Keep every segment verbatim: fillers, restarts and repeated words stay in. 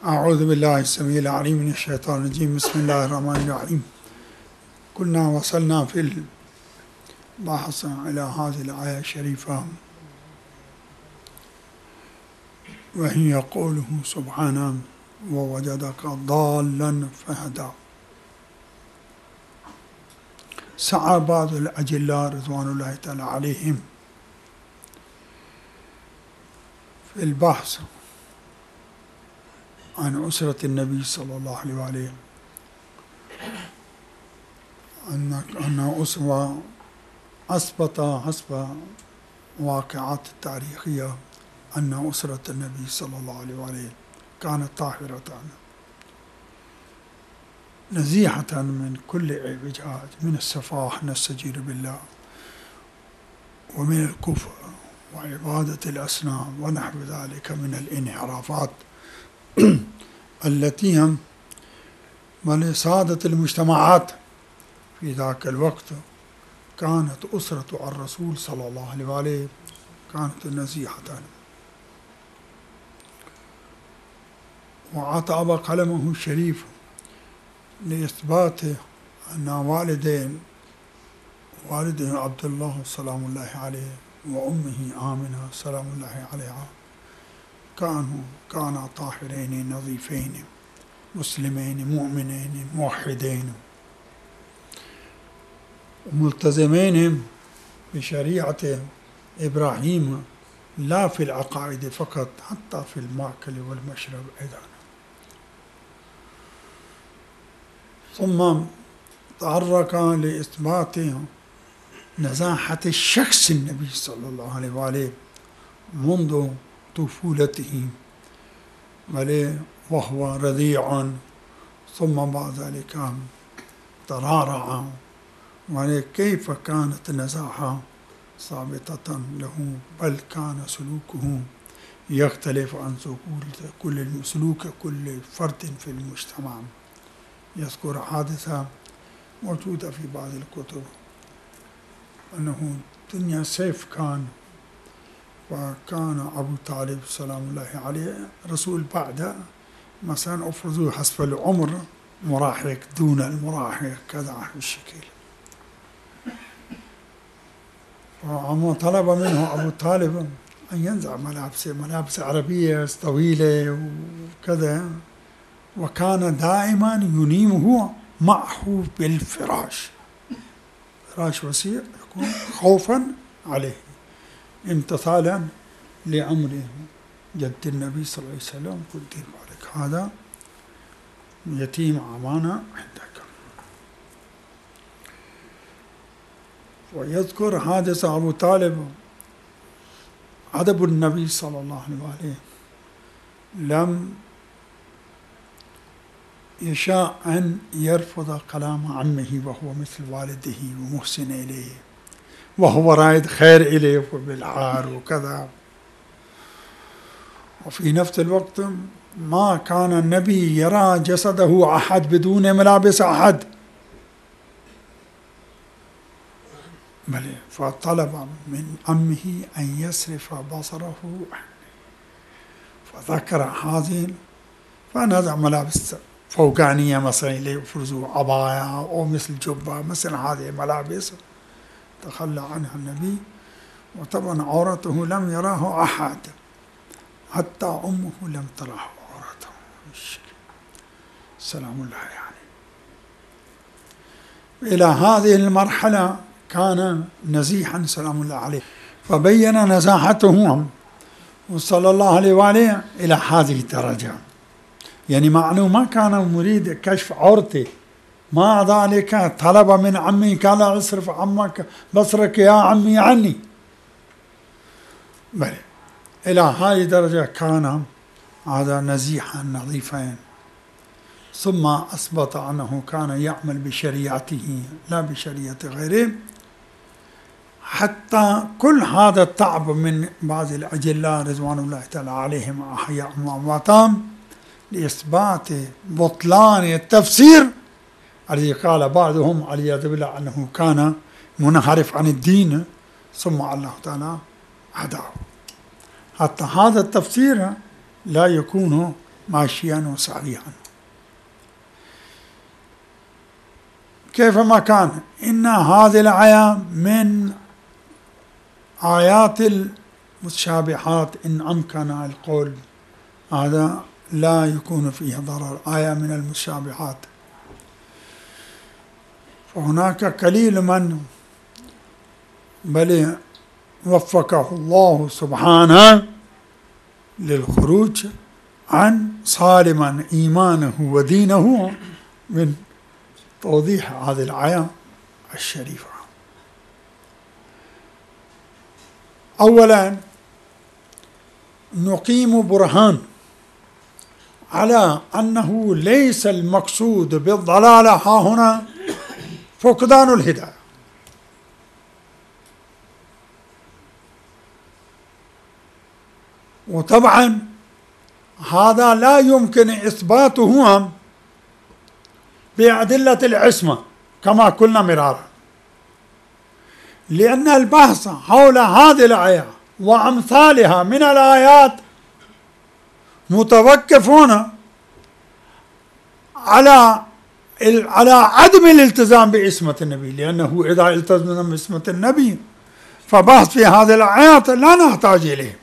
أعوذ بالله السميع العليم من الشيطان الرجيم. بسم الله الرحمن الرحيم. كنا وصلنا في البحث إلى هذه الآية الشريفة، وهي قوله سبحانه: ووجدك ضالا فهدى. سعى بعض الأجلاء رضوان الله تعالى عليهم في البحث عن أسرة النبي صلى الله عليه وآله أن أن أسوة أثبت حسب واقعات التاريخية أن أسرة النبي صلى الله عليه وآله كانت طاهرة نزيهة من كل اعوجاج، من السفاح نستجير بالله، ومن الكفر وعبادة الأصنام ونحو ذلك من الانحرافات التي هم من سادة المجتمعات في ذاك الوقت. كانت أسرة الرسول صلى الله عليه وآله كانت نزيهة، وعطى قلمه الشريف لإثبات أن والدين والده عبد الله سلام الله عليه وأمه آمنة سلام الله عليها كانوا كانا طاهرين نظيفين مسلمين مؤمنين موحدين ملتزمين بشريعة إبراهيم، لا في العقائد فقط، حتى في المأكل والمشرب أيضا. ثم تحرك لإثبات نزاهة الشخص النبي صلى الله عليه وآله منذ طفولته وهو رضيع، ثم بعد ذلك ترعرع، وكيف كانت النزاهة ثابتة له، بل كان سلوكه يختلف عن كل سلوك كل فرد في المجتمع. يذكر حادثة موجودة في بعض الكتب أنه دنيا سيف كان، وكان أبو طالب سلام الله عليه رسول بعد مثلا أفرضوا حسب العمر مراهق دون المراهق كذا الشكل. وعما طلب منه أبو طالب أن ينزع ملابس ملابس عربية طويلة وكذا، وكان دائما ينيمه معه بالفراش، فراش وسيع يكون خوفا عليه امتثالا لأمره جد النبي صلى الله عليه وسلم: قل دير بالك، هذا يتيم أمانة عندك. ويذكر حادثة أبو طالب أدب النبي صلى الله عليه وآله، لم يشاء أن يرفض كلام عمه وهو مثل والده ومحسن إليه وهو رايد خير إليه وبالعار وكذا. وفي نفس الوقت ما كان النبي يرى جسده أحد بدون ملابس أحد، بل فطلب من عمه أن يصرف بصره عنه، فذكر هذه فنزع ملابس فوقانية مثلا يفرزوا عباية أو مثل جبة مثل هذه الملابس، تخلى عنها النبي. وطبعا عورته لم يراه أحد، حتى أمه لم تراه عورته سلام الله يعني. إلى هذه المرحلة كان نزيحا سلام الله عليه، فبين نزاهته صلى الله عليه وآله إلى هذه الدرجة. يعني معناه ما كان مريد كشف عورته، ما ذلك طلب من عمي قال: اصرف عمك بصرك يا عمي عني، بل إلى هذه الدرجة كان هذا نزيحا نظيفا. ثم أثبت أنه كان يعمل بشريعته لا بشريعة غيره، حتى كل هذا التعب من بعض الأجلاء رضوان الله تعالى عليهم أحياء وأمواتهم لإثبات بطلان التفسير الذي قال بعضهم والعياذ بالله أنه كان منحرف عن الدين، ثم الله تعالى هداه. حتى هذا التفسير لا يكون ماشيا وصحيحا. كيفما كان، إن هذه الآية من آيات المتشابهات إن أمكن القول، هذا لا يكون فيه ضرر، آية من المتشابهات. فهناك قليل من بل وفقه الله سبحانه للخروج عن صالما إيمانه ودينه من توضيح هذه الآية الشريفة. أولا نقيم برهان على أنه ليس المقصود بالضلالة ها هنا فقدان الهداية، وطبعا هذا لا يمكن إثباته بأدلة العصمة كما قلنا مرارا، لأن البحث حول هذه الآية وأمثالها من الآيات متوقفون على على عدم الالتزام بعصمة النبي، لأنه إذا التزمنا بعصمة النبي فبحث في هذه الآيات لا نحتاج إليه.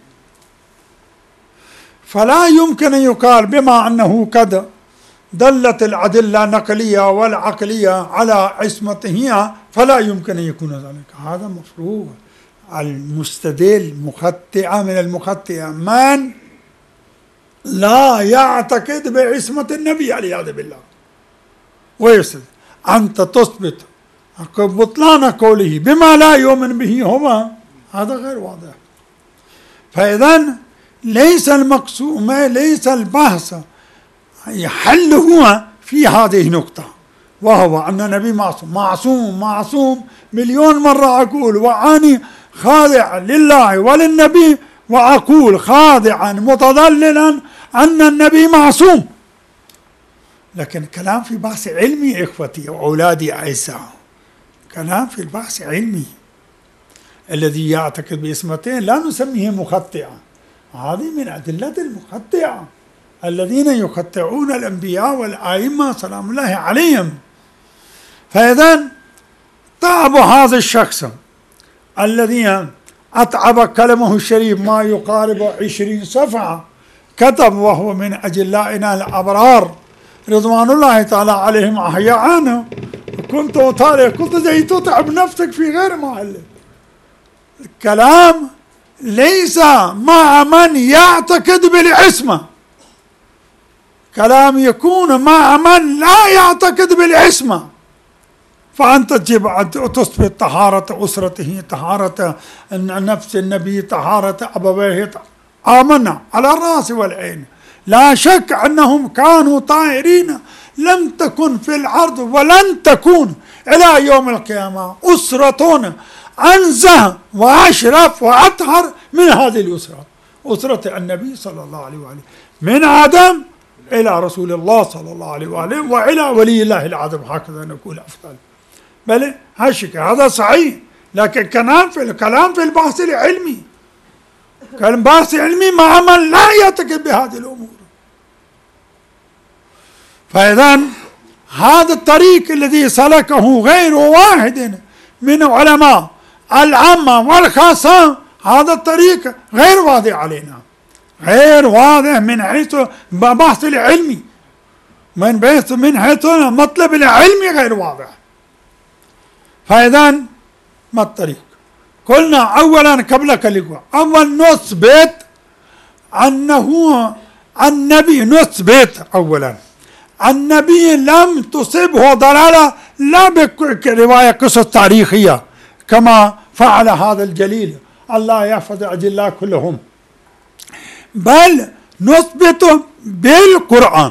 فلا يمكن أن يقال بما أنه قد دلت الأدلة النقلية والعقلية على عصمته فلا يمكن أن يكون ذلك. هذا مفروض. المستدل مخطئة من المخطئة من لا يعتقد بعصمة النبي والعياذ بالله ويستدل. أنت تثبت بطلان قوله بما لا يؤمن به هما، هذا غير واضح. فإذا ليس المقصود ليس البحث يحل هو في هذه النقطة، وهو أن النبي معصوم معصوم معصوم مليون مرة أقول، وأني خاضع لله وللنبي، وأقول خاضعا متضللا أن النبي معصوم. لكن كلام في بحث علمي إخوتي وأولادي أعزاء، كلام في البحث علمي. الذي يعتقد باسمتين لا نسميه مخطئا، هذه من أدلة المخطئة الذين يخطئون الأنبياء والآئمة سلام الله عليهم. فإذا تعب هذا الشخص الذي أتعب كلمه الشريف ما يقارب عشرين صفحة، كتب وهو من أجلائنا الأبرار رضوان الله تعالى عليهم أحياء، كنت أطالع كنت زي تتعب نفسك في غير محله. الكلام ليس مع من يعتقد بالعصمة، كلام يكون مع من لا يعتقد بالعصمة. فأنت تجب أن تثبت طهارة أسرته، طهارة نفس النبي، طهارة أبويه، آمنا على الرأس والعين، لا شك أنهم كانوا طاهرين، لم تكن في الأرض ولن تكون إلى يوم القيامة أسرة أنزه وأشرف وأطهر من هذه الأسرة، أسرة النبي صلى الله عليه وآله، من آدم إلى رسول الله صلى الله عليه وآله وإلى ولي الله العظيم، هكذا نقول أفضل. بل هالشكل هذا صحيح، لكن كلام في الكلام في البحث العلمي، كلام بحث علمي مع من لا يعتقد بهذه الأمور. فإذا هذا الطريق الذي سلكه غير واحد من علماء العامة والخاصة، هذا الطريق غير واضح علينا، غير واضح من حيث بحث العلمي، من بحث من حيث مطلب العلمي غير واضح. فإذا ما الطريق؟ قلنا أولا قبل كلمة، أول نثبت أنه النبي، نثبت أولا النبي لم تصبه ضلالة لا برواية قصص تاريخية كما فعل هذا الجليل الله يحفظ أجلاء كلهم، بل نثبت بالقرآن،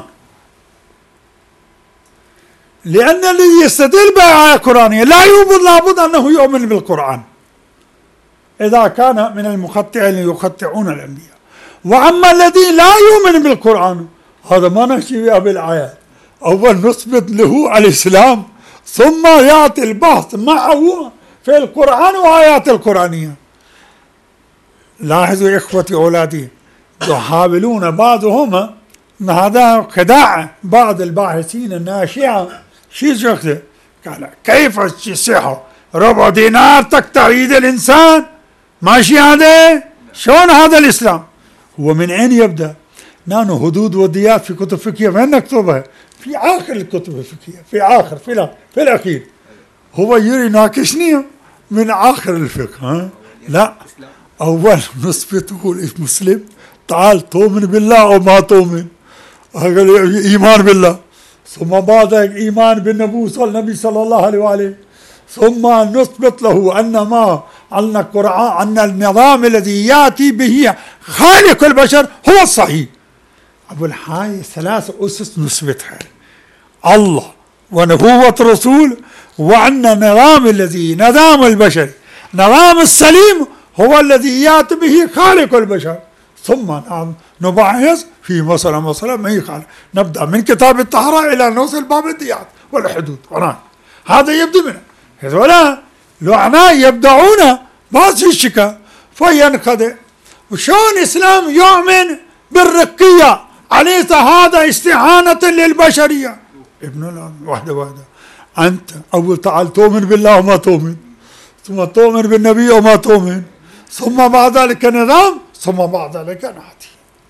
لأن الذي يستدل بآية قرآنية لا يوجد لابد أنه يؤمن بالقرآن إذا كان من المخطئين يخطئون الأنبياء. وأما الذي لا يؤمن بالقرآن هذا ما نحكي بها بالآيات، أول نثبت له الإسلام ثم يأتي البحث معه في القرآن وآيات القرآنية. لاحظوا إخوتي أولادي، يحاولون بعضهم هذا خداع بعض الباحثين الناشئة. شو شخصه؟ قال كيف يصح ربع دينار تقطع ايد الانسان؟ ماشي هذا؟ شلون هذا الاسلام؟ هو من اين يبدا؟ نانو حدود وديات في كتب فقهيه وين نكتبها؟ في اخر الكتب الفقهيه، في اخر في, لا في الاخير. هو يري ناقشني من اخر الفقه. ها؟ لا، اول نثبته المسلم تعال تؤمن بالله او ما تؤمن، ايمان بالله، ثم بعد ايمان بالنبي صلى النبي صلى الله عليه وآله، ثم نثبت له ان ما ان القرآن ان النظام الذي ياتي به خالق البشر هو الصحيح. ابو الحاي ثلاث اسس نثبتها: الله ونبوة الرسول، وان النظام الذي نظام البشر نظام السليم هو الذي ياتي به خالق البشر. ثم نبحث في مسألة مسألة ما يخالف، نبدأ من كتاب الطهارة إلى نوصل باب الديات والحدود. هذا يبدأ منه. هذولا لعناء يبدعون ما في شك فينخدع. وشون الإسلام يؤمن بالرقية؟ أليس هذا استعانة للبشرية؟ ابن الآن واحدة واحدة. أنت أول تعال تؤمن بالله وما تؤمن، ثم تؤمن بالنبي وما تؤمن، ثم بعد ذلك نظام، ثم بعد ذلك نعتي.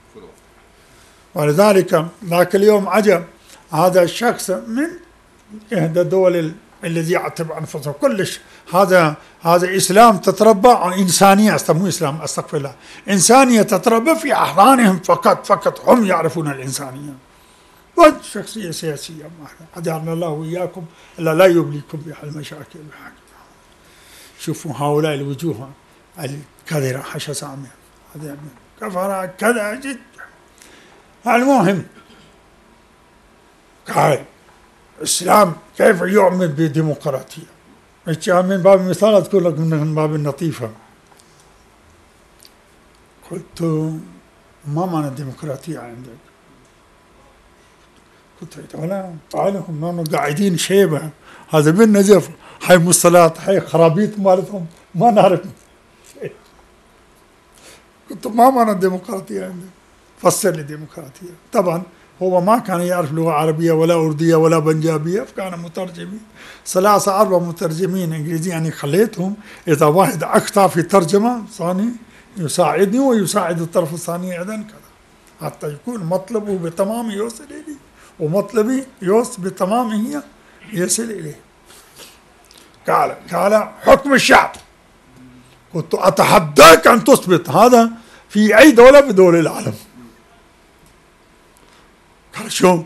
ولذلك ذاك اليوم عجب هذا الشخص من إحدى الدول الذي يعتبر أنفسه كلش هذا هذا إسلام تتربى عن إنسانية، مو إسلام أستغفر الله، إنسانية تتربى في أحضانهم فقط فقط، هم يعرفون الإنسانية. شخصية سياسية أجعلنا الله وإياكم إلا لا يبليكم بهالمشاكل. شوفوا هؤلاء الوجوه الكذرة حشا سامية هذا كفر كذا جدا. المهم قال الإسلام كيف يؤمن بالديمقراطية؟ من باب المثال أذكر لك من باب النطيفة. قلت ما معنى الديمقراطية عندك؟ قلت ولا تعالوا هم قاعدين شيبة، هذا بالنجف هاي مصطلحات هاي خرابيط مالتهم ما نعرف. قلت ما معنى الديمقراطية عندك؟ فسر لي الديمقراطية. طبعا هو ما كان يعرف لغة عربية ولا أردية ولا بنجابية، فكان مترجمين ثلاثة أربع مترجمين إنجليزي، يعني خليتهم إذا واحد أخطأ في ترجمة ثاني يساعدني ويساعد الطرف الثاني أيضا كذا، حتى يكون مطلبه بتمامه يوصل إليه ومطلبي يوصل بتمامه يصل إليه. قال قال حكم الشعب. كنت أتحداك أن تثبت هذا في أي دولة بدول العالم. قال شو؟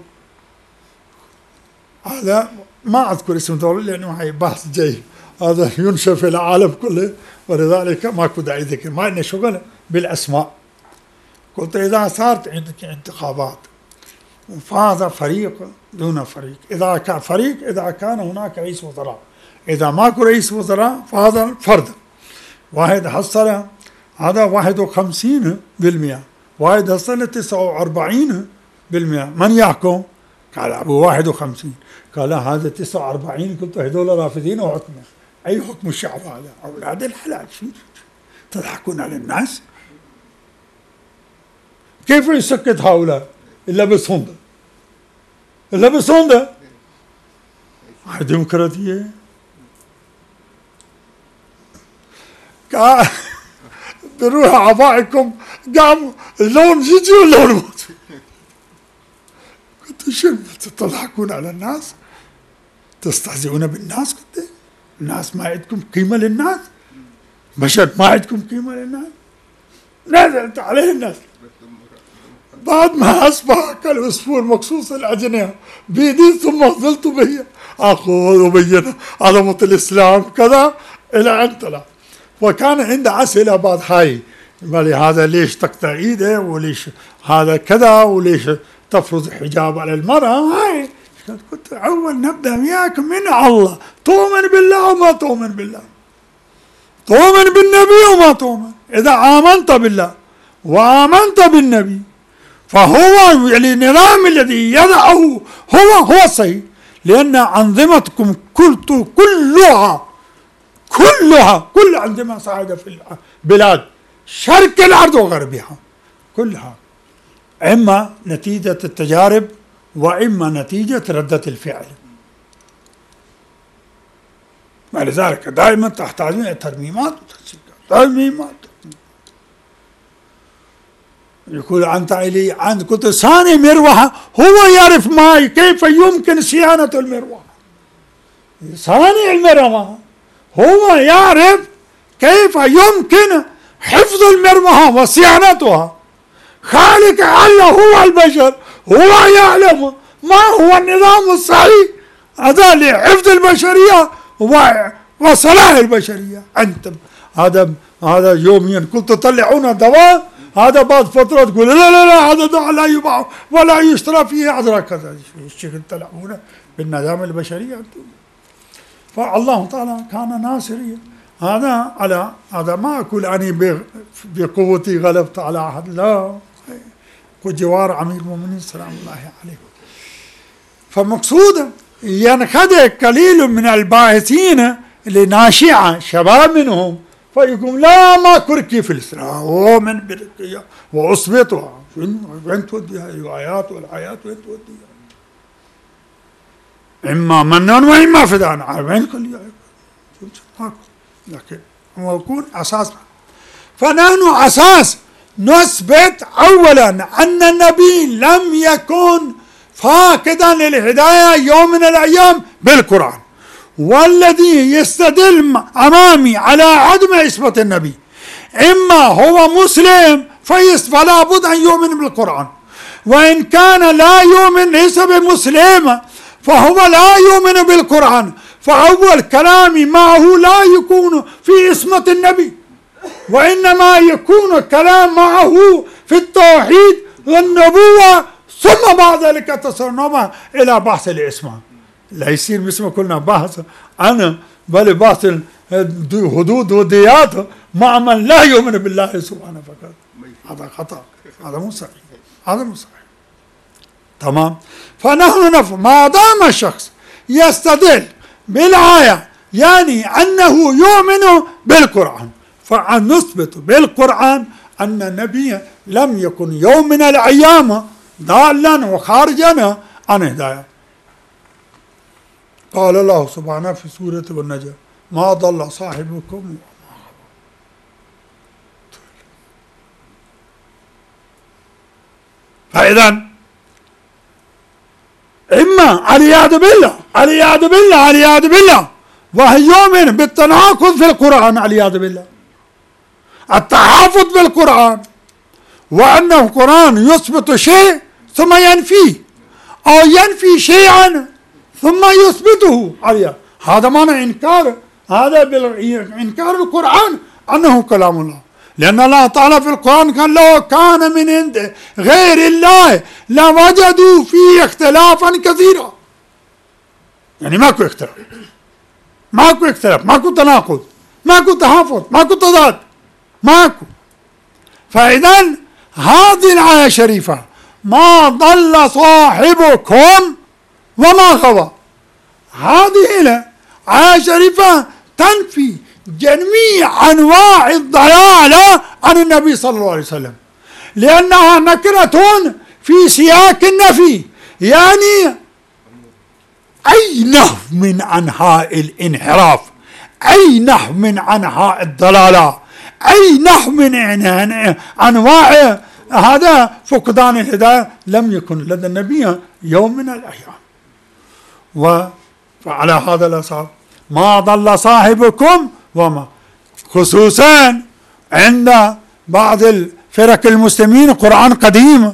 هذا ما أذكر اسم دولة لأنه هي بحث جاي، هذا ينشر في العالم كله، ولذلك ماكو داعي ذكر، ما إنه شغل بالأسماء. قلت إذا صارت عندك انتخابات وفاز فريق دون فريق، إذا كان فريق إذا كان هناك رئيس وزراء، إذا ماكو رئيس وزراء فهذا فرد واحد حصل هذا واحد وخمسين بالمئة، واحد حصل تسعة وأربعين بالمئة، من يحكم؟ قال أبو واحد وخمسين. قال هذا تسعة وأربعين. قلت هذول رافضين وحكمه، أي حكم الشعب هذا؟ أولاد الحلال شو تضحكون على الناس؟ كيف يسكت هؤلاء؟ إلا بصندة، إلا بصندة. هاي ديمقراطية؟ بروح عبائكم قام اللون يجي واللون موت. قلت شو تضحكون على الناس؟ تستهزئون بالناس؟ قلت الناس ما عندكم قيمة للناس؟ بشر ما عندكم قيمة للناس؟ نزلت عليه الناس بعد ما أصبح كالعصفور مقصوص الأجنحة بيدي، ثم ظلت به أخذ وبين عظمة الإسلام كذا إلى أن طلع. وكان عنده أسئلة بعد هاي، هذا ليش تقطع إيده، وليش هذا كذا، وليش تفرض حجاب على المرأة. هاي قلت أول نبدأ وياك من الله، تؤمن بالله وما تؤمن بالله، تؤمن بالنبي وما تؤمن. إذا آمنت بالله وآمنت بالنبي فهو يعني النظام الذي يضعه هو هو الصحيح، لأن أنظمتكم كلت كلها كلها كل أنظمة صاعدة في البلاد شرق الأرض وغربها كلها إما نتيجة التجارب وإما نتيجة ردة الفعل. ولذلك دائما تحتاجون إلى ترميمات ترميمات. يقول أنت إلي عند كنت صانع مروحة، هو يعرف معي كيف يمكن صيانة المروحة. صانع المروحة هو يعرف كيف يمكن حفظ المروحة وصيانتها. خالق الله هو البشر، هو يعلم ما هو النظام الصحيح هذا لحفظ البشرية وصلاح البشرية. أنتم هذا هذا يوميا كنت تطلعون دواء، هذا بعد فترة تقول لا لا لا هذا دواء لا يباع ولا يشترى فيه عذرا كذا. الشكل تلعبون بالنظام البشري أنتم. فالله تعالى كان ناصريا. هذا على هذا ما أقول أني بقوتي غلبت على أحد، لا، وجوار أمير المؤمنين سلام الله عليه. فمقصود ينخدع قليل من الباحثين لناشئة شباب منهم فيقول لا ما كركي في الإسلام ومن بركية وأثبتها. وين توديها الآيات والآيات وين توديها؟ إما منان وإما فدان. وين كل لكن هو يكون أساس. فنحن أساس نثبت أولا أن النبي لم يكن فاقدا للهداية يوم من الأيام بالقرآن، والذي يستدل أمامي على عدم عصمة النبي إما هو مسلم فلا بد أن يؤمن بالقرآن، وإن كان لا يؤمن ليس بمسلم فهو لا يؤمن بالقرآن، فأول كلامي معه لا يكون في عصمة النبي، وإنما يكون الكلام معه في التوحيد والنبوة، ثم بعد ذلك تصرنا إلى بحث الإسماء. لا يصير مثل كلنا بحث أنا بل بحث حدود وديات مع من لا يؤمن بالله سبحانه فقط. هذا خطأ، هذا مو صحيح، هذا مو صحيح. تمام. فنحن نفهم ما دام الشخص يستدل بالآية يعني أنه يؤمن بالقرآن، فنثبت بالقرآن أن النبي لم يكن يوم من الأيام ضالا وخارجا عن هداية. قال الله سبحانه في سورة النجم ما ضل صاحبكم. فإذا إما العياذ بالله العياذ بالله العياذ بالله وهي يؤمن بالتناقض في القرآن، العياذ بالله التحافظ بالقرآن، وأنه القرآن يثبت شيء ثم ينفيه أو ينفي شيئا ثم يثبته. هذا معنى إنكار، هذا إنكار القرآن أنه كلام الله، لأن الله تعالى في القرآن قال لو كان من عند غير الله لوجدوا فيه اختلافا كثيرا. يعني ماكو اختلاف، ماكو اختلاف، ماكو تناقض، ماكو تحافظ، ماكو تضاد، ماكو. فإذا هذه الآية الشريفة ما ضل صاحبكم وما غوى، هذه الآية الشريفة تنفي جميع أنواع الضلالة عن النبي صلى الله عليه وسلم، لأنها نكرة في سياق النفي، يعني أي نحو من أنحاء الانحراف، أي نحو من أنحاء الضلالة، أي نحو من أنواع هذا فقدان الهداية لم يكن لدى النبي يوم من الأيام. وعلى هذا الأساس ما ضل صاحبكم وما، خصوصا عند بعض الفرق المسلمين قرآن قديم،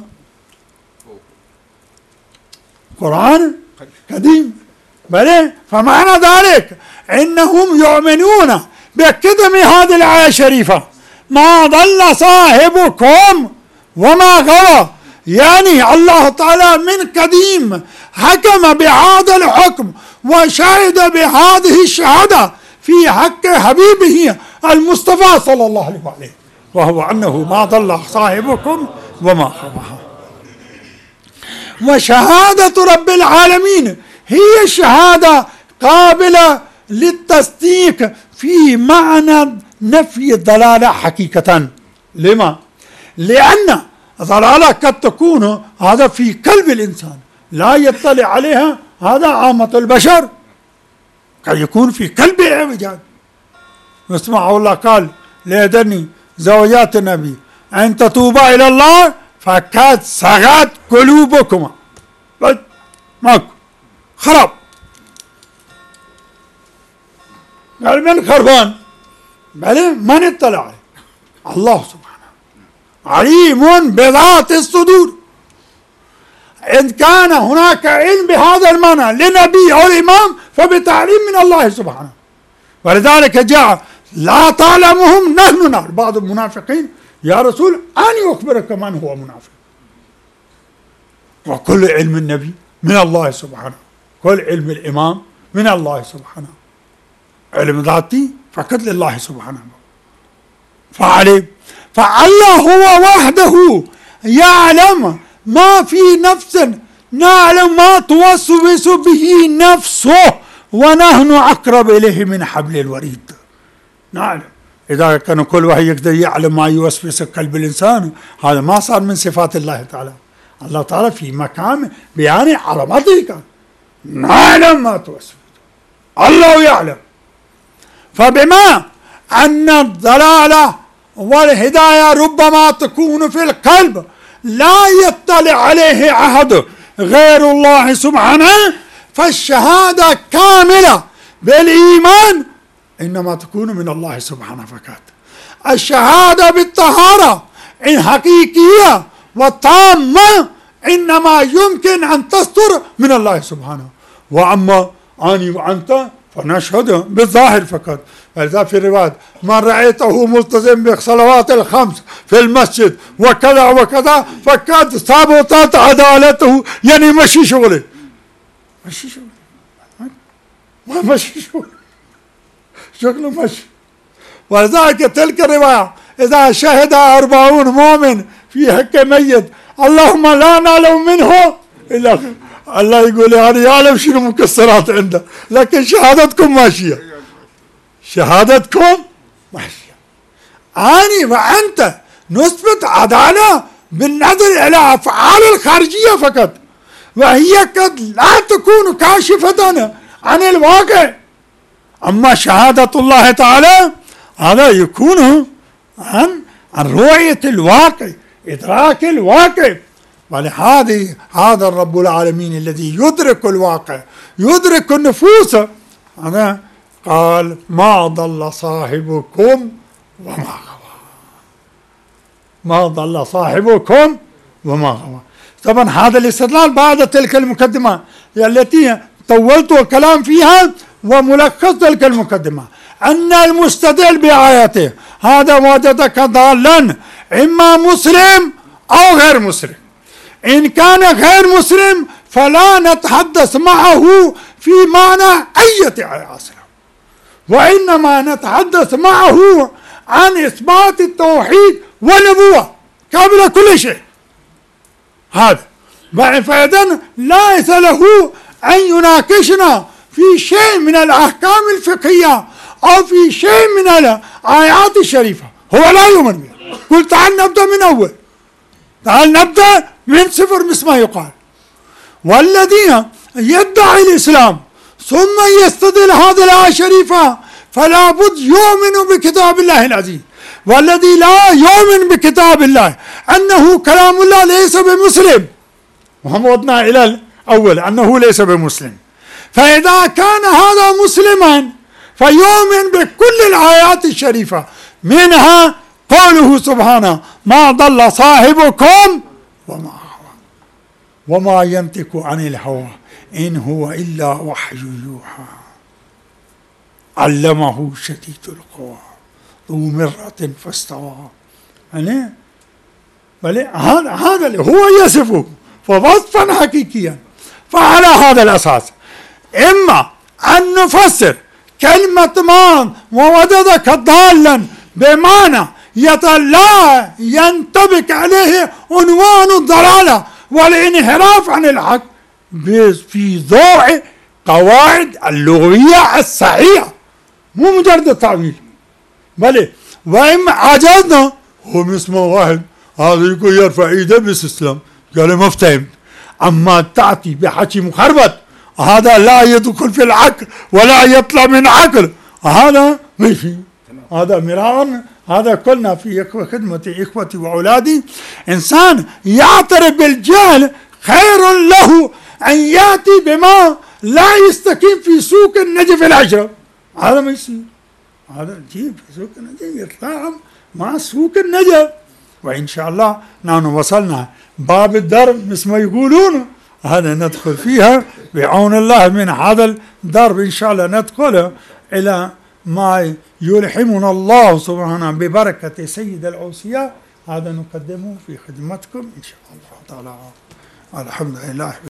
قرآن قديم بلى. فمعنى ذلك إنهم يؤمنون بكتم هذه الآية الشريفة ما ضل صاحبكم وما غوى، يعني الله تعالى من قديم حكم بهذا الحكم وشهد بهذه الشهادة في حق حبيبه المصطفى صلى الله عليه وسلم، وهو أنه ما ضل صاحبكم وما غوى. وشهادة رب العالمين هي شهادة قابلة للتصديق في معنى نفي الضلالة حقيقة. لما؟ لأن ضلالة قد تكون هذا في قلب الإنسان لا يطلع عليها هذا عامة البشر، قد يكون في قلبه اعوجاج. نسمع الله قال ليدني زوجات النبي أن تتوبا إلى الله فقد صغت قلوبكما. بس ماكو خراب، قال من خربان؟ بل من اطلع عليه؟ الله سبحانه عليم بذات الصدور. إن كان هناك علم بهذا المعنى لنبي أو الإمام فبتعليم من الله سبحانه، ولذلك جاء لا تعلمهم نحن نعلم. بعض المنافقين يا رسول أن يخبرك من هو منافق، وكل علم النبي من الله سبحانه، كل علم الإمام من الله سبحانه، علم ذاتي فقط لله سبحانه. فعليه فالله هو وحده يعلم ما في نفس، نعلم ما توسوس به نفسه ونحن أقرب إليه من حبل الوريد. نعلم إذا كان كل واحد يقدر يعلم ما يوسوس قلب الإنسان، هذا ما صار من صفات الله تعالى. الله تعالى في مكان بيان علاماته كان نعلم ما توسوس، الله يعلم. فبما أن الضلالة والهداية ربما تكون في القلب لا يطلع عليه أحد غير الله سبحانه، فالشهادة كاملة بالإيمان إنما تكون من الله سبحانه فقط. الشهادة بالطهارة إن حقيقية وتامة إنما يمكن أن تصدر من الله سبحانه، وأما أني وأنت فنشهد بالظاهر فقط. فإذا في رواية من رأيته ملتزم بالصلوات الخمس في المسجد وكذا وكذا فقد ثبتت عدالته، يعني مشي شغله، مشي شغله ما مشي شغله شغله مشي. ولذلك تلك الرواية إذا شهد أربعون مؤمن في حق ميت اللهم لا نعلم منه إلا الله يقول يعني يعلم شنو مكسرات عنده، لكن شهادتكم ماشية، شهادتكم ماشية. أني وأنت نثبت عدالة بالنظر إلى أفعال الخارجية فقط، وهي قد لا تكون كاشفة عن الواقع. أما شهادة الله تعالى هذا يكون عن عن رؤية الواقع، إدراك الواقع. ولهذا هذا الرب العالمين الذي يدرك الواقع يدرك النفوس أنا قال ما ضل صاحبكم وما غوى، ما ضل صاحبكم وما غوى. طبعا هذا الاستدلال بعد تلك المقدمة التي طولت الكلام فيها، وملخص تلك المقدمة أن المستدل بآياته هذا وجدك ضالا إما مسلم أو غير مسلم. إن كان غير مسلم فلا نتحدث معه في معنى أي آية أصلا، وإنما نتحدث معه عن إثبات التوحيد والنبوة قبل كل شيء. هذا فإذن ليس له أن يناقشنا في شيء من الأحكام الفقهية أو في شيء من الآيات الشريفة، هو لا يؤمن بها. قل تعال نبدأ من أول، تعال نبدأ من صفر مثل ما يقال. والذين يدعي الإسلام ثم يستدل هذه الآية الشريفة فلا بد يؤمن بكتاب الله العزيز، والذي لا يؤمن بكتاب الله أنه كلام الله ليس بمسلم، وعودنا إلى الأول أنه ليس بمسلم. فإذا كان هذا مسلما فيؤمن بكل الآيات الشريفة، منها قوله سبحانه ما ضل صاحبكم وما هوى وما ينطق عن الهوى إن هو إلا وحي يوحى علمه شديد القوى ذو مرة فاستوى. يعني هذا هذا اللي هو يصفه فوصفا حقيقيا. فعلى هذا الأساس إما أن نفسر كلمة ما ووجدك ضالا بمعنى لا ينطبق عليه عنوان الضلالة والانحراف عن الحق في ضوء قواعد اللغوية الصحيحة، مو مجرد التعويل. بل وإما عجزنا هو اسمه واحد هذا يقول يرفع ايده باستسلام، قال ما فهمت. اما تاتي بحكي مخربط هذا لا يدخل في العقل ولا يطلع من عقل، هذا ما في. هذا مرارا، هذا كلنا في خدمة إخوتي وأولادي. إنسان يعترف بالجهل خير له أن يأتي بما لا يستقيم في سوق النجف العشرة. هذا ما يصير، هذا جيب في سوق النجف يطلع مع سوق النجف. وإن شاء الله نحن وصلنا باب الدرب مثل ما يقولون، هذا ندخل فيها بعون الله. من هذا الدرب إن شاء الله ندخل إلى ما يلحمنا الله سبحانه ببركة سيد الأوصياء. هذا نقدمه في خدمتكم إن شاء الله تعالى. الحمد لله.